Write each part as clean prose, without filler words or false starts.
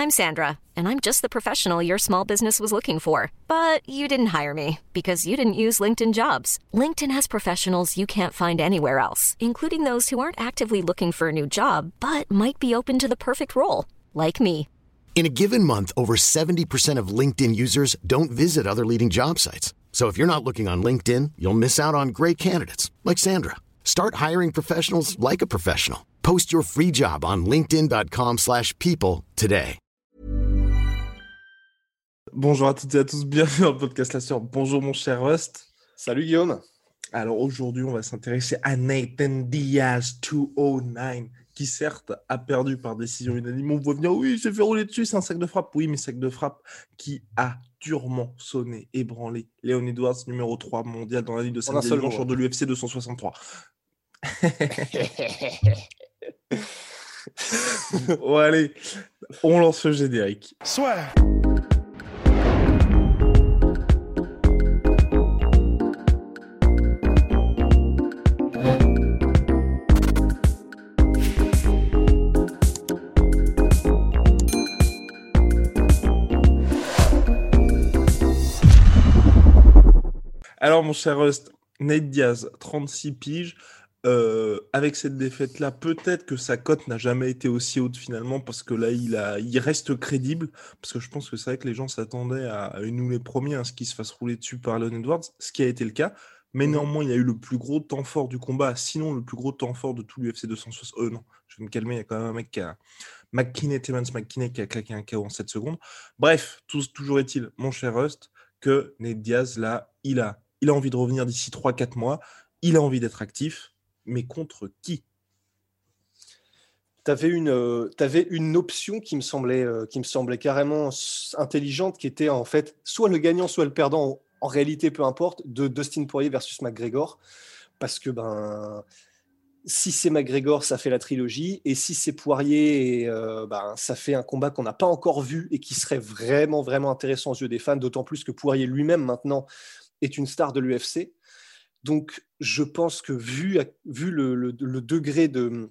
I'm Sandra, and I'm just the professional your small business was looking for. But you didn't hire me because you didn't use LinkedIn Jobs. LinkedIn has professionals you can't find anywhere else, including those who aren't actively looking for a new job, but might be open to the perfect role, like me. In a given month, over 70% of LinkedIn users don't visit other leading job sites. So if you're not looking on LinkedIn, you'll miss out on great candidates like Sandra. Start hiring professionals like a professional. Post your free job on linkedin.com/people today. Bonjour à toutes et à tous, bienvenue dans le podcast La Sœur. Bonjour mon cher Rust. Salut Guillaume. Alors aujourd'hui, on va s'intéresser à Nathan Diaz 209, qui certes a perdu par décision unanime. On voit venir, oui, il s'est fait rouler dessus, c'est un sac de frappe. Oui, mais sac de frappe qui a durement sonné, ébranlé Leon Edwards, numéro 3 mondial dans la ligne de samedi dimanche de l'UFC 263. Bon, allez, on lance le générique. Soit. Alors mon cher Rust, Nate Diaz, 36 piges. Avec cette défaite-là, peut-être que sa cote n'a jamais été aussi haute finalement, parce que là, il reste crédible, parce que je pense que c'est vrai que les gens s'attendaient à nous les premiers, à ce qu'il se fasse rouler dessus par Leon Edwards, ce qui a été le cas, mais néanmoins, il y a eu le plus gros temps fort du combat, sinon le plus gros temps fort de tout l'UFC 260. Non, je vais me calmer, il y a quand même un mec qui a... Terence McKinney qui a claqué un KO en 7 secondes. Bref, toujours est-il, mon cher Rust, que Nate Diaz, là, il a envie de revenir d'ici 3-4 mois, il a envie d'être actif, mais contre qui ? T'avais une option qui me semblait carrément intelligente, qui était en fait soit le gagnant, soit le perdant, en réalité peu importe, de Dustin Poirier versus McGregor, parce que si c'est McGregor, ça fait la trilogie, et si c'est Poirier, ça fait un combat qu'on n'a pas encore vu et qui serait vraiment, vraiment intéressant aux yeux des fans, d'autant plus que Poirier lui-même maintenant est une star de l'UFC. Donc, je pense que vu le degré de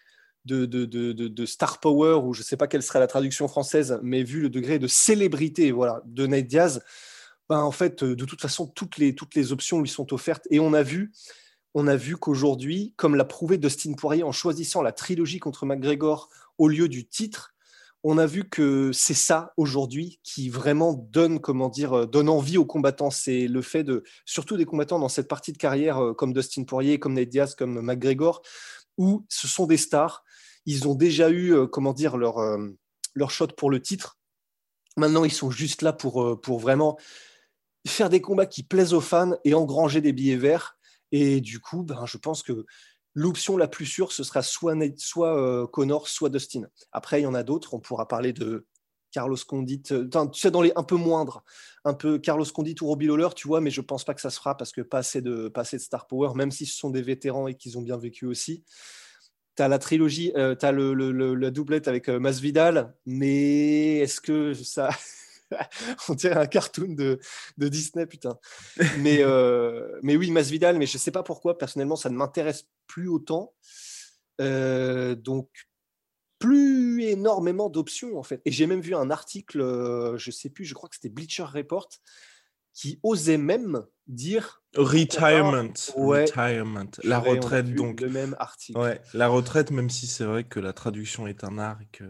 star power, ou je ne sais pas quelle serait la traduction française, mais vu le degré de célébrité de Nate Diaz, en fait, de toute façon, toutes les options lui sont offertes. Et on a vu qu'aujourd'hui, comme l'a prouvé Dustin Poirier en choisissant la trilogie contre McGregor au lieu du titre, on a vu que c'est ça aujourd'hui qui vraiment donne envie aux combattants. C'est le fait surtout des combattants dans cette partie de carrière comme Dustin Poirier, comme Nate Diaz, comme McGregor, où ce sont des stars. Ils ont déjà eu leur shot pour le titre. Maintenant, ils sont juste là pour vraiment faire des combats qui plaisent aux fans et engranger des billets verts. Et du coup, je pense que l'option la plus sûre, ce sera soit Conor, soit Dustin. Après, il y en a d'autres. On pourra parler de Carlos Condit. Tu sais, dans les un peu moindres, un peu Carlos Condit ou Robbie Lawler, tu vois, mais je ne pense pas que ça se fera parce que pas assez de star power, même si ce sont des vétérans et qu'ils ont bien vécu aussi. Tu as la trilogie, tu as la doublette avec Masvidal, mais est-ce que ça... On dirait un cartoon de Disney, putain. Mais oui, Masvidal, mais je ne sais pas pourquoi, personnellement, ça ne m'intéresse plus autant. Donc, plus énormément d'options, en fait. Et j'ai même vu un article, je ne sais plus, je crois que c'était Bleacher Report, qui osait même dire... Retirement. La Purée, retraite, donc. Le même article. Ouais, la retraite, même si c'est vrai que la traduction est un art et que...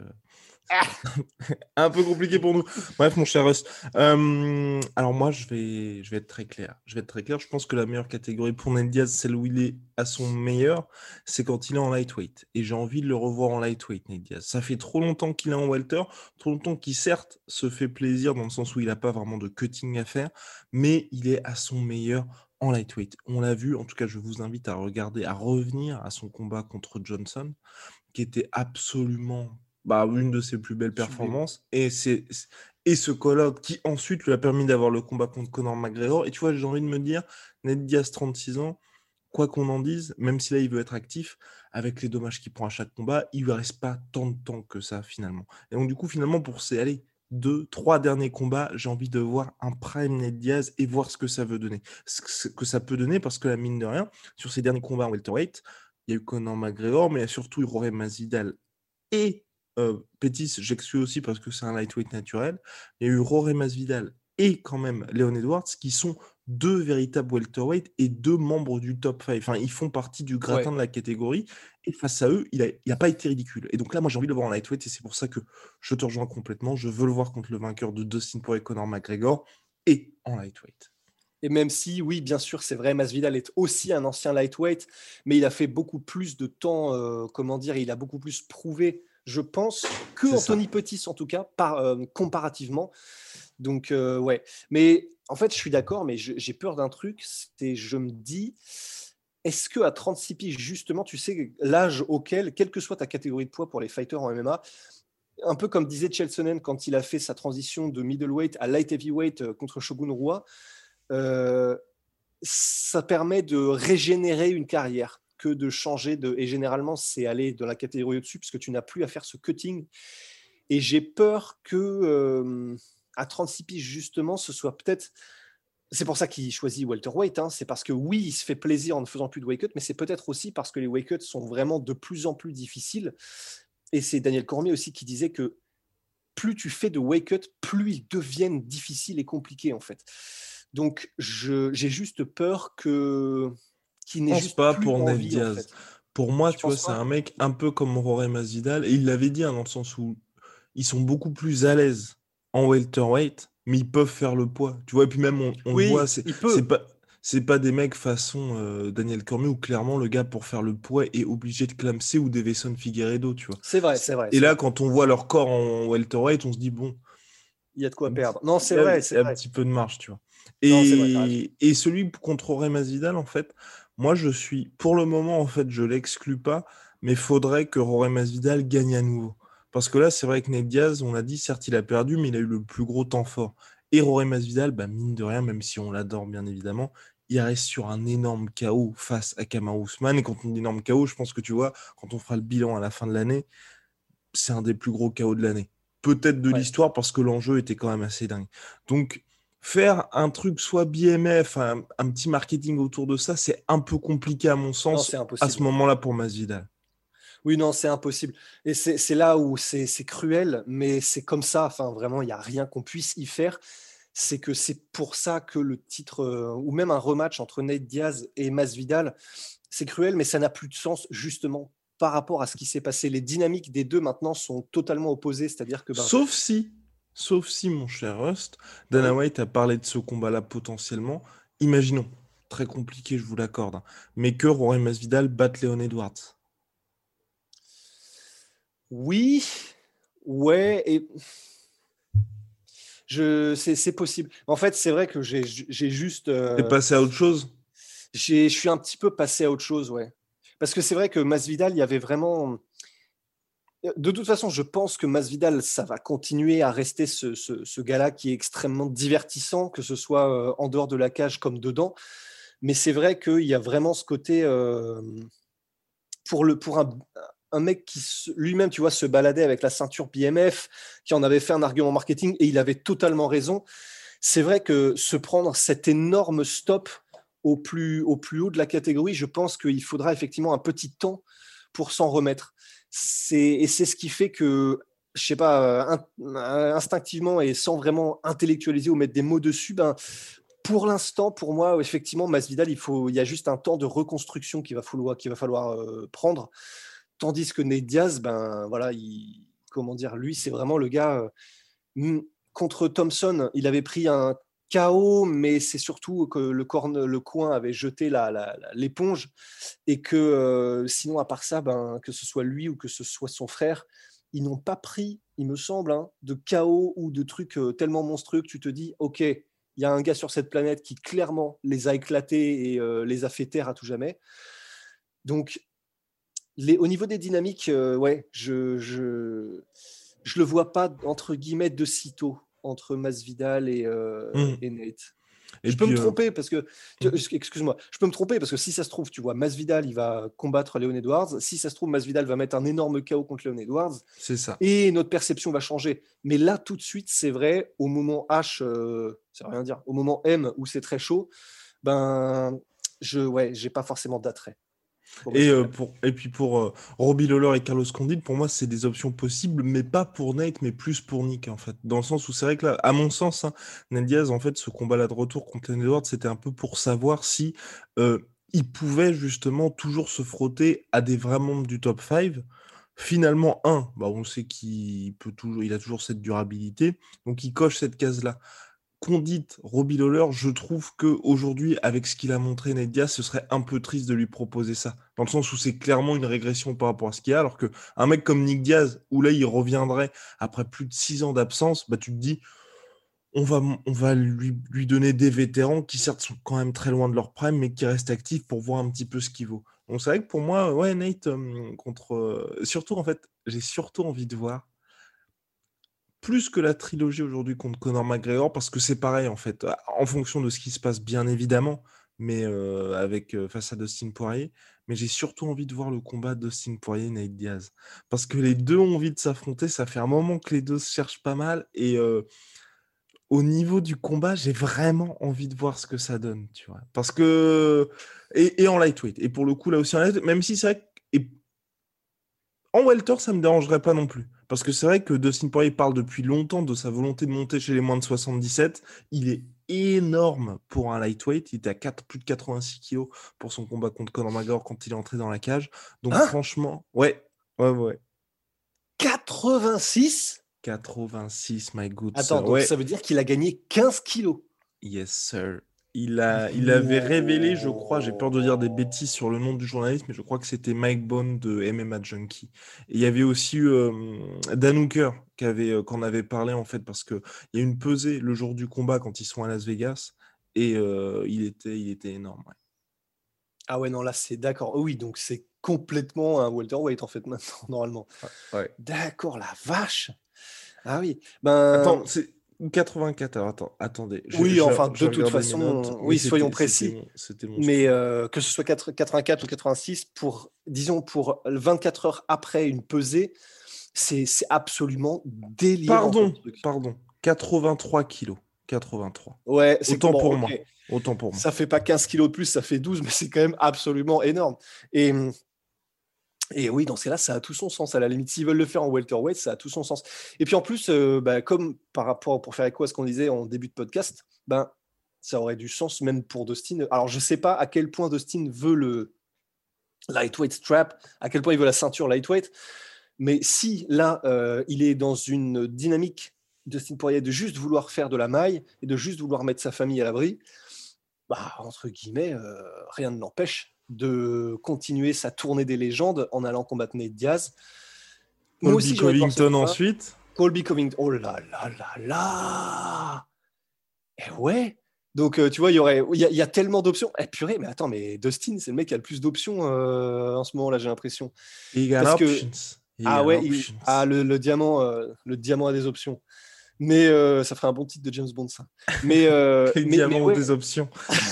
un peu compliqué pour nous. Bref, mon cher Russ. Alors moi, je vais être très clair. Je pense que la meilleure catégorie pour Nate Diaz, celle où il est à son meilleur, c'est quand il est en lightweight. Et j'ai envie de le revoir en lightweight, Nate Diaz. Ça fait trop longtemps qu'il est en welter, trop longtemps qu'il, certes, se fait plaisir dans le sens où il n'a pas vraiment de cutting à faire, mais il est à son meilleur en lightweight. On l'a vu, en tout cas, je vous invite à revenir à son combat contre Johnson, qui était absolument... une de ses plus belles performances, et ce call-out qui ensuite lui a permis d'avoir le combat contre Conor McGregor. Et tu vois, j'ai envie de me dire, Nate Diaz, 36 ans, quoi qu'on en dise, même si là il veut être actif, avec les dommages qu'il prend à chaque combat, il lui reste pas tant de temps que ça finalement. Et donc du coup, finalement, pour ces 2-3 derniers combats, j'ai envie de voir un prime Nate Diaz et voir ce que ça veut donner. Ce que ça peut donner, parce que la mine de rien, sur ces derniers combats en welterweight, il y a eu Conor McGregor, mais il y a surtout eu Jorge Masvidal et Pettis, j'exclus aussi parce que c'est un lightweight naturel. Il y a eu Jorge Masvidal et quand même Leon Edwards qui sont deux véritables welterweight et deux membres du top 5. Enfin, ils font partie du gratin Ouais. de la catégorie. Et face à eux, il a pas été ridicule. Et donc là, moi, j'ai envie de le voir en lightweight et c'est pour ça que je te rejoins complètement. Je veux le voir contre le vainqueur de Dustin Poirier et Conor McGregor et en lightweight. Et même si, oui, bien sûr, c'est vrai, Masvidal est aussi un ancien lightweight, mais il a fait beaucoup plus de temps, comment dire, il a beaucoup plus prouvé, je pense, que C'est ça. Anthony Pettis, en tout cas, comparativement. Donc, ouais. Mais en fait, je suis d'accord, mais j'ai peur d'un truc, c'est, je me dis, est-ce que à 36 piges, justement, tu sais, l'âge auquel, quelle que soit ta catégorie de poids pour les fighters en MMA, un peu comme disait Chael Sonnen quand il a fait sa transition de middleweight à light heavyweight contre Shogun Rua, euh, ça permet de régénérer une carrière que de changer de. Et généralement, c'est aller dans la catégorie au-dessus parce que tu n'as plus à faire ce cutting. Et j'ai peur que à 36 piges, justement, ce soit peut-être. C'est pour ça qu'il choisit welterweight. Hein. C'est parce que oui, il se fait plaisir en ne faisant plus de weight cut, mais c'est peut-être aussi parce que les weight cuts sont vraiment de plus en plus difficiles. Et c'est Daniel Cormier aussi qui disait que plus tu fais de weight cut, plus ils deviennent difficiles et compliqués en fait. Donc j'ai juste peur qu'il Je n'ait pense juste pas plus pour Nate envie en Diaz. fait. Pour moi, Tu tu vois, penses c'est un pas? mec un peu comme Jorge Masvidal. Et il l'avait dit, hein, dans le sens où ils sont beaucoup plus à l'aise en welterweight, mais ils peuvent faire le poids. Tu vois, et puis même, on le voit, Oui, c'est il c'est peut. pas, c'est pas des mecs façon Daniel Cormier où clairement le gars, pour faire le poids, est obligé de clamser ou Davison Figueiredo, tu vois. C'est vrai, c'est vrai, Et c'est là, vrai. quand on voit leur corps en welterweight, on se dit, bon, Il y a de quoi il perdre. Non, c'est y a, vrai, il c'est y a un vrai. petit peu de marge, tu vois. Non, c'est vrai, t'as raison. Et celui contre Jorge Masvidal, en fait, moi, je suis, pour le moment, en fait, je l'exclus pas, mais faudrait que Jorge Masvidal gagne à nouveau. Parce que là, c'est vrai que Nate Diaz, on l'a dit, certes, il a perdu, mais il a eu le plus gros temps fort. Et Jorge Masvidal, bah, mine de rien, même si on l'adore, bien évidemment, il reste sur un énorme KO face à Kamaru Usman. Et quand on dit énorme KO, je pense que tu vois, quand on fera le bilan à la fin de l'année, c'est un des plus gros KO de l'année. Peut-être de Ouais. l'histoire parce que l'enjeu était quand même assez dingue. Donc, faire un truc soit BMF, un petit marketing autour de ça, c'est un peu compliqué à mon Non, sens c'est à ce impossible. moment-là pour Masvidal. Oui, non, c'est impossible. Et c'est là où c'est cruel, mais c'est comme ça. Enfin, vraiment, il n'y a rien qu'on puisse y faire. C'est que c'est pour ça que le titre, ou même un rematch entre Nate Diaz et Masvidal, c'est cruel, mais ça n'a plus de sens justement par rapport à ce qui s'est passé. Les dynamiques des deux maintenant sont totalement opposées, c'est-à-dire que ben, Sauf si, sauf si, mon cher Rust, Dana oui, White a parlé de ce combat-là potentiellement. Imaginons, très compliqué, je vous l'accorde, hein, mais que Rory Masvidal batte Leon Edwards. oui, ouais, et c'est possible. En fait, c'est vrai que j'ai juste, T'es passé à autre chose? je suis un petit peu passé à autre chose, ouais. Parce que c'est vrai que Masvidal, il y avait vraiment. De toute façon, je pense que Masvidal, ça va continuer à rester ce gars-là qui est extrêmement divertissant, que ce soit en dehors de la cage comme dedans. Mais c'est vrai qu'il y a vraiment ce côté pour un mec qui lui-même, tu vois, se baladait avec la ceinture BMF, qui en avait fait un argument marketing et il avait totalement raison. C'est vrai que se prendre cet énorme stop au plus haut de la catégorie, je pense qu'il faudra effectivement un petit temps pour s'en remettre. Et c'est ce qui fait que, je sais pas, instinctivement et sans vraiment intellectualiser ou mettre des mots dessus, ben, pour l'instant, pour moi, effectivement, Masvidal, il y a juste un temps de reconstruction qu'il va falloir prendre. Tandis que Nate Diaz, ben voilà, comment dire, lui, c'est vraiment le gars. Contre Thompson, il avait pris un KO, mais c'est surtout que le coin avait jeté l'éponge et que sinon, à part ça, ben, que ce soit lui ou que ce soit son frère, ils n'ont pas pris, il me semble, hein, de KO ou de trucs tellement monstrueux que tu te dis, OK, il y a un gars sur cette planète qui clairement les a éclatés et les a fait taire à tout jamais. Donc, au niveau des dynamiques, ouais, je le vois pas, entre guillemets, de sitôt entre Masvidal Mmh. et Nate. Et Je peux me puis, tromper parce que, mmh, excuse-moi, je peux me tromper parce que si ça se trouve, tu vois, Masvidal, il va combattre Leon Edwards. Si ça se trouve, Masvidal va mettre un énorme KO contre Leon Edwards c'est ça. et notre perception va changer. Mais là, tout de suite, c'est vrai, au moment H, ça veut rien dire, au moment M où c'est très chaud, ben, ouais, j'ai pas forcément d'attrait. Et puis pour Robbie Lawler et Carlos Condit, pour moi, c'est des options possibles, mais pas pour Nate, mais plus pour Nick, en fait. Dans le sens où c'est vrai que là, à mon sens, hein, Nate Diaz, en fait, ce combat-là de retour contre Leon Edwards, c'était un peu pour savoir si il pouvait justement toujours se frotter à des vrais membres du top 5. Finalement, on sait il a toujours cette durabilité, donc il coche cette case-là. Condit, Robbie Lawler, je trouve qu'aujourd'hui, avec ce qu'il a montré Nate Diaz, ce serait un peu triste de lui proposer ça. Dans le sens où c'est clairement une régression par rapport à ce qu'il y a, alors qu'un mec comme Nick Diaz, où là il reviendrait après plus de 6 ans d'absence, tu te dis, on va lui donner des vétérans qui certes sont quand même très loin de leur prime, mais qui restent actifs pour voir un petit peu ce qu'il vaut. Donc c'est vrai que pour moi, ouais, Nate, surtout en fait, j'ai surtout envie de voir plus que la trilogie aujourd'hui contre Conor McGregor, parce que c'est pareil en fait, en fonction de ce qui se passe bien évidemment, mais face à Dustin Poirier, mais j'ai surtout envie de voir le combat Dustin Poirier-Nate Diaz, parce que les deux ont envie de s'affronter, ça fait un moment que les deux se cherchent pas mal, et au niveau du combat, j'ai vraiment envie de voir ce que ça donne, tu vois, parce que et en lightweight, et pour le coup là aussi en lightweight, même si c'est vrai que, en welter, ça me dérangerait pas non plus. Parce que c'est vrai que Dustin Poirier parle depuis longtemps de sa volonté de monter chez les moins de 77. Il est énorme pour un lightweight. Il était à plus de 86 kilos pour son combat contre Conor McGregor quand il est entré dans la cage. Donc franchement, ouais. 86 ? 86, my good Attends, sir. donc ça veut dire qu'il a gagné 15 kilos. Yes, sir. Il avait révélé, je crois, j'ai peur de dire des bêtises sur le nom du journaliste, mais je crois que c'était Mike Bone de MMA Junkie. Et il y avait aussi Dan Hooker qu'on avait parlé en fait, parce qu'il y a une pesée le jour du combat quand ils sont à Las Vegas, et il était énorme. Ouais. Ah ouais, non, là c'est d'accord. Oui, donc c'est complètement un welterweight en fait maintenant, normalement. Ouais. D'accord, la vache. Ah oui. Attends, c'est 84. Alors attendez. Oui, enfin, de toute façon, oui, soyons précis. C'était mais que ce soit 84 ou 86, disons pour 24 heures après une pesée, c'est absolument délirant. Pardon. 83 kilos. 83. Ouais, c'est Autant pour moi. Autant pour moi. Ça fait pas 15 kilos de plus, ça fait 12, mais c'est quand même absolument énorme. Et oui, dans ce cas-là, ça a tout son sens. À la limite, s'ils veulent le faire en welterweight, ça a tout son sens. Et puis en plus, comme par rapport, pour faire écho à ce qu'on disait en début de podcast, ça aurait du sens même pour Dustin. Alors, je ne sais pas à quel point Dustin veut le lightweight strap, à quel point il veut la ceinture lightweight, mais si là, il est dans une dynamique, Dustin Poirier, de juste vouloir faire de la maille et de juste vouloir mettre sa famille à l'abri, entre guillemets, rien ne l'empêche de continuer sa tournée des légendes en allant combattre Nate Diaz. Colby Covington ensuite. Colby Covington, oh là là là là. Et ouais. Donc tu vois, il y a tellement d'options. Eh purée, mais attends, mais Dustin, c'est le mec qui a le plus d'options en ce moment là, j'ai l'impression. Il a options. Le diamant a des options. Mais ça ferait un bon titre de James Bond, ça. Mais diamant des options.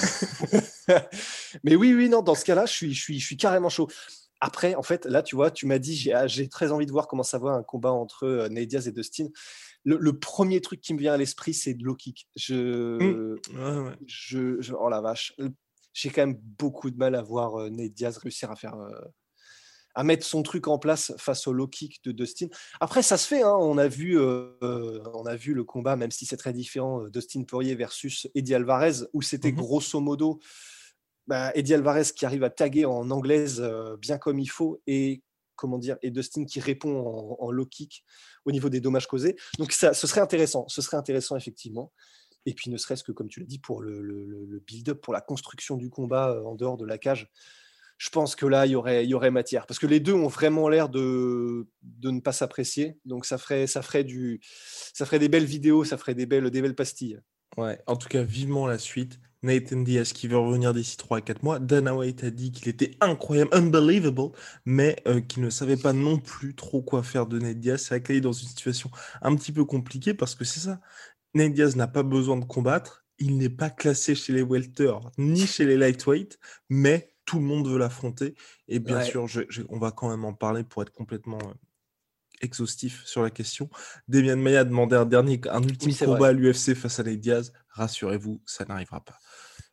Mais oui, non, dans ce cas-là, je suis carrément chaud. Après, en fait, là, tu vois, tu m'as dit, j'ai très envie de voir comment ça va un combat entre Nate Diaz et Dustin. Le premier truc qui me vient à l'esprit, c'est de low kick. Oh la vache. J'ai quand même beaucoup de mal à voir Nate Diaz réussir à mettre son truc en place face au low kick de Dustin. Après, ça se fait, hein. On a vu le combat, même si c'est très différent, Dustin Poirier versus Eddie Alvarez, où c'était grosso modo Eddie Alvarez qui arrive à taguer en anglaise bien comme il faut, et Dustin qui répond en low kick au niveau des dommages causés. Donc ce serait intéressant effectivement. Et puis ne serait-ce que, comme tu l'as dit, pour le build-up, pour la construction du combat en dehors de la cage, je pense que là, il y aurait matière. Parce que les deux ont vraiment l'air de ne pas s'apprécier. Donc ça ferait des belles vidéos, ça ferait des belles pastilles. Ouais, en tout cas, vivement la suite. Nathan Diaz qui veut revenir d'ici 3 à 4 mois. Dana White a dit qu'il était incroyable, unbelievable, mais qu'il ne savait pas non plus trop quoi faire de Nate Diaz. C'est vrai qu'il est dans une situation un petit peu compliquée, parce que c'est ça. Nate Diaz n'a pas besoin de combattre. Il n'est pas classé chez les welters ni chez les lightweight, mais tout le monde veut l'affronter. Et bien sûr, on va quand même en parler pour être complètement exhaustif sur la question. Demian Maia a demandé un ultime combat à l'UFC face à Nate Diaz. Rassurez-vous, ça n'arrivera pas.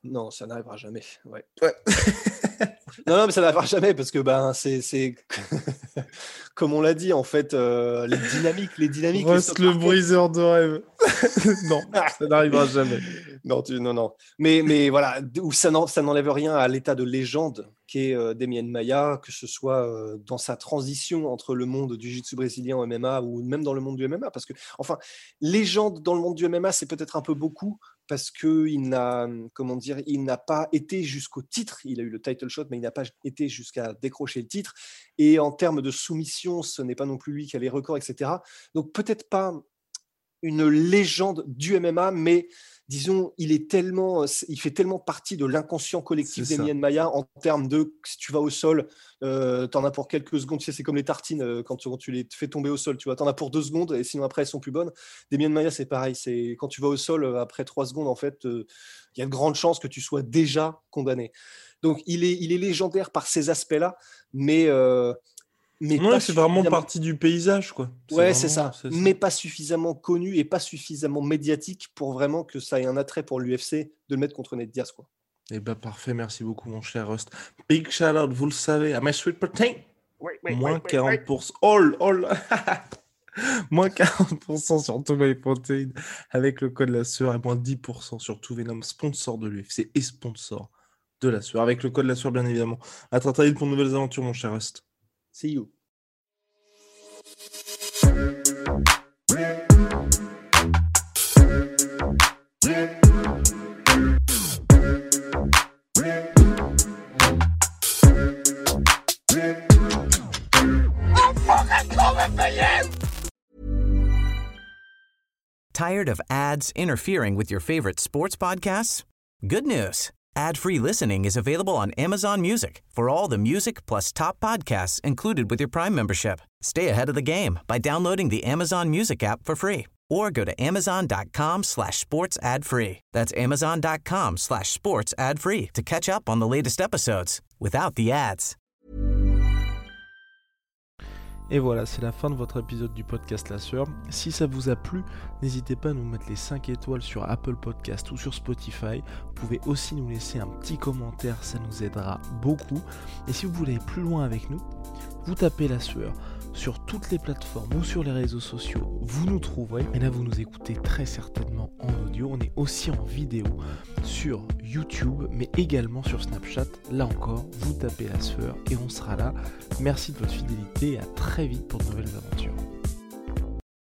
Non, ça n'arrivera jamais. Ouais. Ouais. Non, mais ça n'arrivera jamais parce que c'est comme on l'a dit en fait, les dynamiques. Les Rust stock le market. briseur de rêve. Non, ça n'arrivera jamais. Non. Mais voilà, où ça n'enlève rien à l'état de légende qu'est Demian Maia, que ce soit dans sa transition entre le monde du jiu-jitsu brésilien au MMA ou même dans le monde du MMA. Parce que, enfin, légende dans le monde du MMA, c'est peut-être un peu beaucoup parce qu'il n'a pas été jusqu'au titre. Il a eu le title shot, mais il n'a pas été jusqu'à décrocher le titre. Et en termes de soumission, ce n'est pas non plus lui qui a les records, etc. Donc peut-être pas une légende du MMA, mais disons, il fait tellement partie de l'inconscient collectif d'Demian Maia en termes de, si tu vas au sol, t'en as pour quelques secondes, tu sais, c'est comme les tartines, quand tu les fais tomber au sol, tu vois, t'en as pour 2 secondes, et sinon après, elles sont plus bonnes. Demian Maia, c'est pareil, c'est quand tu vas au sol, après 3 secondes, en fait, il y a de grandes chances que tu sois déjà condamné. Donc, il est légendaire par ces aspects-là, mais Ouais, c'est vraiment partie du paysage, quoi. C'est ça. Mais pas suffisamment connu et pas suffisamment médiatique pour vraiment que ça ait un attrait pour l'UFC de le mettre contre Nate Diaz, quoi. Eh ben parfait, merci beaucoup mon cher Rust. Big shout out, vous le savez, à My Sweet Protein. Moins 40%. Moins 40% sur tout My Protein avec le code la sueur et moins 10% sur tout Venom, sponsor de l'UFC et sponsor de la sueur. Avec le code la sueur, bien évidemment. À très vite pour de nouvelles aventures, mon cher Rust. See you. Tired of ads interfering with your favorite sports podcasts? Good news. Ad-free listening is available on Amazon Music for all the music plus top podcasts included with your Prime membership. Stay ahead of the game by downloading the Amazon Music app for free or go to amazon.com/sports ad free. That's amazon.com/sports ad free to catch up on the latest episodes without the ads. Et voilà, c'est la fin de votre épisode du podcast La Sueur. Si ça vous a plu, n'hésitez pas à nous mettre les 5 étoiles sur Apple Podcast ou sur Spotify. Vous pouvez aussi nous laisser un petit commentaire, ça nous aidera beaucoup. Et si vous voulez aller plus loin avec nous, vous tapez La Sueur sur toutes les plateformes ou sur les réseaux sociaux, vous nous trouverez. Et là, vous nous écoutez très certainement en audio. On est aussi en vidéo sur YouTube, mais également sur Snapchat. Là encore, vous tapez La Sueur et on sera là. Merci de votre fidélité et à très vite pour de nouvelles aventures.